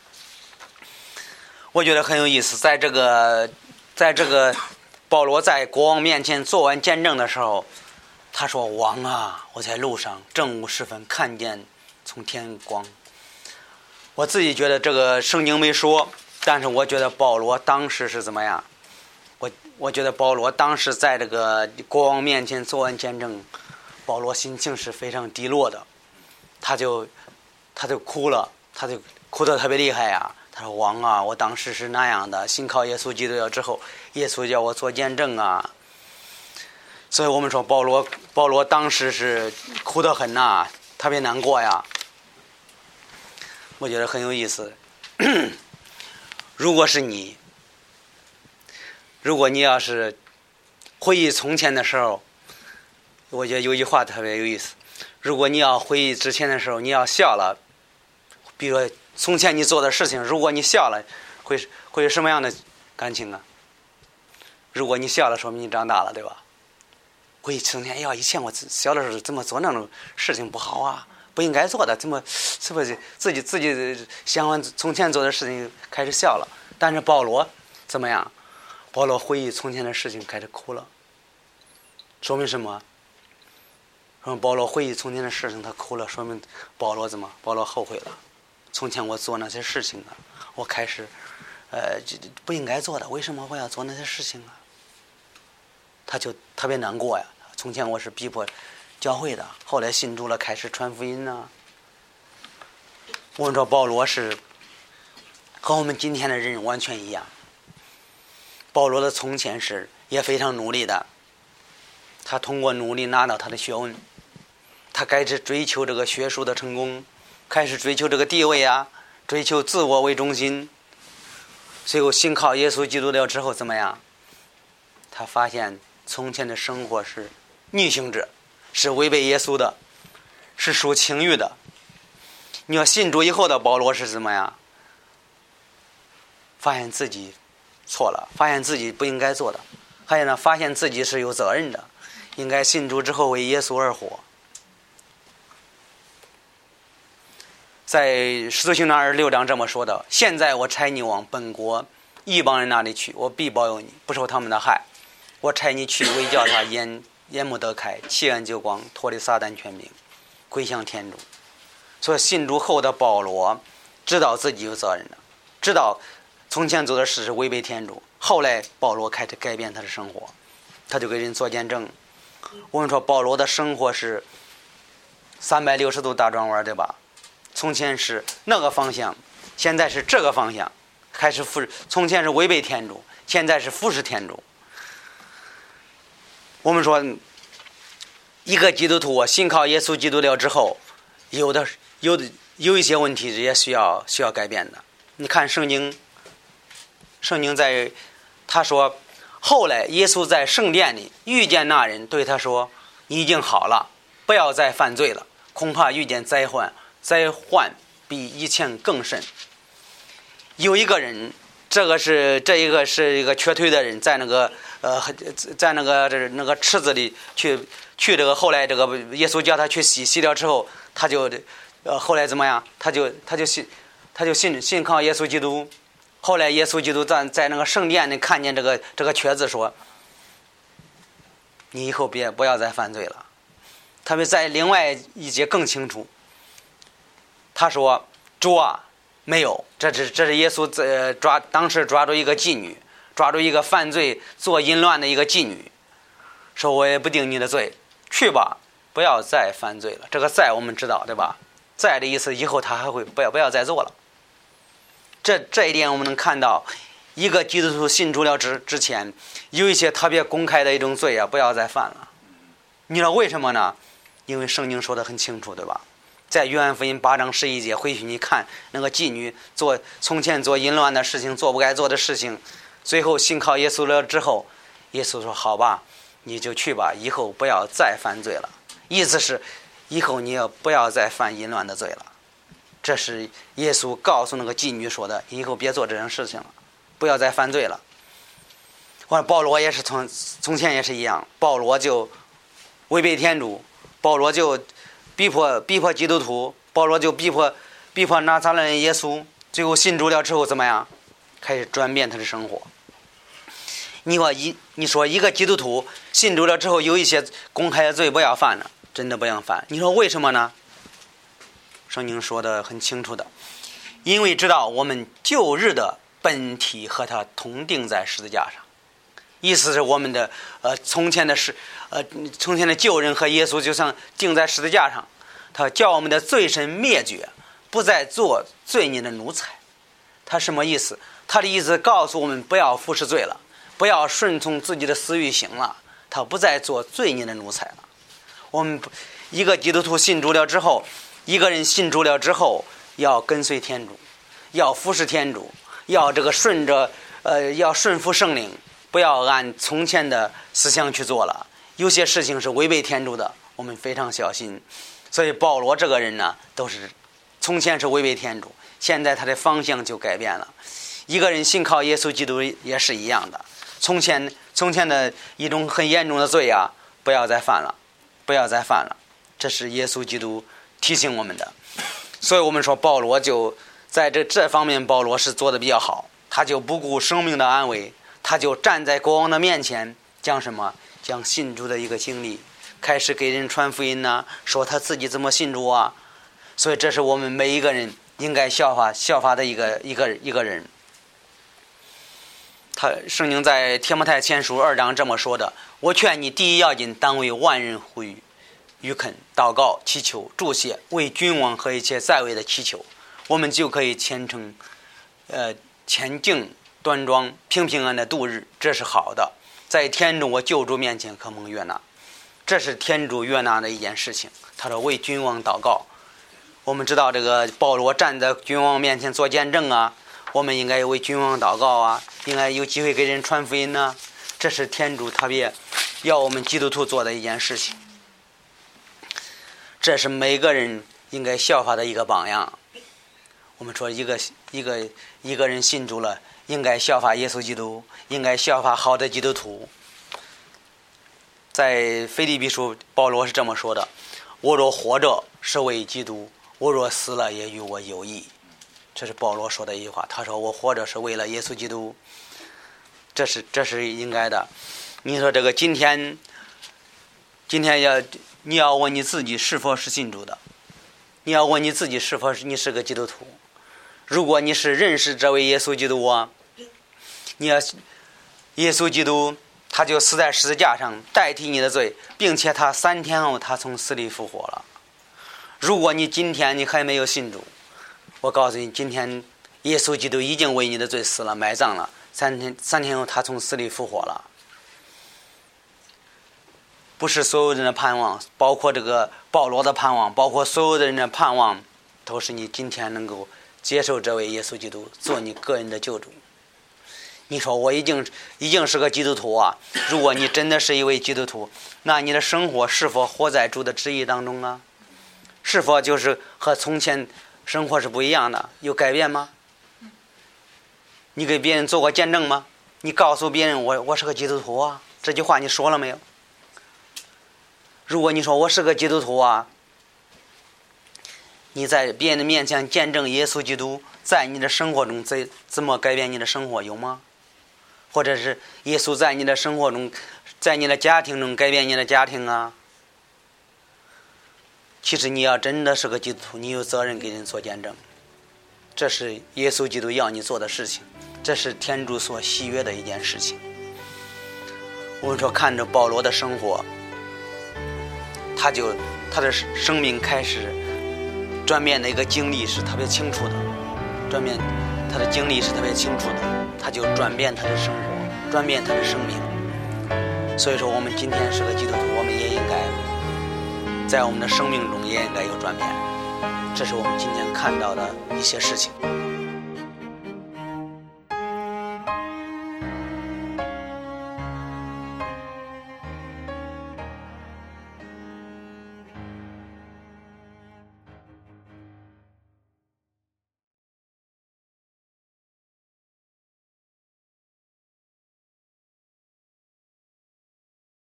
我觉得很有意思，在这个在这个保罗在国王面前做完见证的时候，他说：王啊，我在路上正午时分看见从天光。我自己觉得这个圣经没说，但是我觉得保罗当时是怎么样？我我觉得保罗当时在这个国王面前做完见证，保罗心情是非常低落的，他就他就哭了，他就哭得特别厉害呀。他说：王啊，我当时是那样的，信靠耶稣基督了之后，耶稣叫我做见证啊。所以我们说保罗保罗当时是哭得很呐、啊，特别难过呀。我觉得很有意思。如果是你，如果你要是回忆从前的时候，我觉得有一句话特别有意思：如果你要回忆之前的时候，你要笑了， 比如说从前你做的事情，如果你笑了，会会有什么样的感情啊？如果你笑了，说明你长大了，对吧？会从前要以前我小的时候怎么做那种事情不好啊，不应该做的，怎么是不是自己自己想完从前做的事情开始笑了？但是保罗怎么样？保罗回忆从前的事情开始哭了，说明什么？说明保罗回忆从前的事情他哭了，说明保罗怎么？保罗后悔了，从前我做那些事情啊，我开始呃不应该做的，为什么我要做那些事情啊？他就特别难过呀。从前我是逼迫教会的，后来信主了，开始传福音呢。我们说保罗是和我们今天的人完全一样。保罗的从前是也非常努力的，他通过努力拿到他的学问，他开始追求这个学术的成功，开始追求这个地位啊，追求自我为中心。最后信靠耶稣基督了之后怎么样？他发现从前的生活是逆行者，是违背耶稣的，是属情欲的。你要信主以后的保罗是怎么样？发现自己错了，发现自己不应该做的，还有呢，发现自己是有责任的，应该信主之后为耶稣而活。在使徒行传二十六章这么说的：现在我差你往本国异邦人那里去，我必保佑你，不受他们的害。我差你去，为叫他眼眼目得开，弃暗就光，脱离撒旦权柄，归向天主。所以信主后的保罗知道自己有责任的，知道从前做的事是违背天主。后来保罗开始改变他的生活，他就给人做见证。我们说保罗的生活是三百六十度大转弯，对吧？从前是那个方向，现在是这个方向，开始服从前是违背天主，现在是服侍天主。我们说一个基督徒信靠耶稣基督了之后，有的有的有一些问题也需要需要改变的。你看圣经，圣经在他说，后来耶稣在圣殿里遇见那人，对他说：“你已经好了，不要再犯罪了，恐怕遇见灾患，灾患比以前更甚。”有一个人，这个是这一个是一个瘸腿的人，在那个呃在那个这那个池子里去去这个后来这个耶稣叫他去洗洗了之后，他就呃后来怎么样？他就他就信他就信信靠耶稣基督。后来耶稣基督在在那个圣殿里看见这个这个瘸子说：“你以后别不要再犯罪了。”他们在另外一节更清楚，他说：“主啊，没有，这是这是耶稣在抓当时抓住一个妓女，抓住一个犯罪做淫乱的一个妓女，说我也不定你的罪，去吧，不要再犯罪了。”这个再我们知道，对吧？再的意思以后他还会不要不要再做了。这这一点我们能看到，一个基督徒信主了之之前，有一些特别公开的一种罪啊，不要再犯了。你知道为什么呢？因为圣经说得很清楚，对吧？在约翰福音八章十一节，回去你看那个妓女做从前做淫乱的事情，做不该做的事情，最后信靠耶稣了之后，耶稣说：“好吧，你就去吧，以后不要再犯罪了。”意思是，以后你要不要再犯淫乱的罪了。这是耶稣告诉那个妓女说的，以后别做这种事情了，不要再犯罪了。或者保罗也是从从前也是一样，保罗就违背天主，保罗就逼迫逼迫基督徒，保罗就逼迫逼迫拿撒勒人耶稣，最后信主了之后怎么样？开始转变他的生活。你说一你说一个基督徒信主了之后，有一些公开的罪不要犯了，真的不要犯。你说为什么呢？圣经说的很清楚的，因为知道我们旧日的本体和他同钉在十字架上，意思是我们的呃从前的是呃从前的旧人和耶稣就像钉在十字架上，他叫我们的罪身灭绝，不再做罪孽的奴才。他什么意思？他的意思告诉我们不要服侍罪了，不要顺从自己的私欲行了，他不再做罪孽的奴才了。我们一个基督徒信主了之后，一个人信主了之后，要跟随天主，要服侍天主，要这个顺着呃要顺服圣灵，不要按从前的思想去做了。有些事情是违背天主的，我们非常小心。所以保罗这个人呢，都是从前是违背天主，现在他的方向就改变了。一个人信靠耶稣基督也是一样的，从前从前的一种很严重的罪啊，不要再犯了，不要再犯了。这是耶稣基督提醒我们的。所以我们说保罗就在这这方面，保罗是做的比较好，他就不顾生命的安危，他就站在国王的面前，讲什么？讲信主的一个经历，开始给人传福音呐、啊，说他自己怎么信主啊。所以这是我们每一个人应该效法效法的一个一个一个人。他圣经在提摩太前书二章这么说的：我劝你第一要紧，当为万人呼吁、吁恳、祷告、祈求、祝谢，为君王和一切在位的祈求，我们就可以虔诚、呃虔敬、端庄、平平安安的度日，这是好的，在天主我救主面前可蒙悦纳，这是天主悦纳的一件事情。他说为君王祷告，我们知道这个保罗站在君王面前做见证啊，我们应该为君王祷告啊，应该有机会给人传福音呢、啊，这是天主特别要我们基督徒做的一件事情。这是每个人应该效法的一个榜样。我们说一个一个一个人信主了，应该效法耶稣基督，应该效法好的基督徒。在腓立比书，保罗是这么说的：我若活着是为基督，我若死了也与我有益。这是保罗说的一句话，他说我活着是为了耶稣基督，这是这是应该的。你说这个今天今天要你要问你自己是否是信主的，你要问你自己是否是你是个基督徒。如果你是认识这位耶稣基督啊，你要耶稣基督他就死在十字架上代替你的罪，并且他三天后他从死里复活了。如果你今天你还没有信主，我告诉你，今天耶稣基督已经为你的罪死了埋葬了，三天三天后他从死里复活了。不是所有人的盼望，包括这个保罗的盼望，包括所有的人的盼望，都是你今天能够接受这位耶稣基督做你个人的救主。你说我已经已经是个基督徒啊，如果你真的是一位基督徒，那你的生活是否活在主的旨意当中啊？是否就是和从前生活是不一样的，有改变吗？你给别人做过见证吗？你告诉别人我我是个基督徒啊，这句话你说了没有？如果你说我是个基督徒啊，你在别人的面前见证耶稣基督在你的生活中怎怎么改变你的生活，有吗？或者是耶稣在你的生活中，在你的家庭中改变你的家庭啊？其实你要真的是个基督徒，你有责任给人做见证，这是耶稣基督要你做的事情，这是天主所喜悦的一件事情。我们说看着保罗的生活，他就他的生命开始转变的一个经历是特别清楚的，转变他的经历是特别清楚的，他就转变他的生活，转变他的生命。所以说我们今天是个基督徒，我们也应该在我们的生命中也应该有转变，这是我们今天看到的一些事情。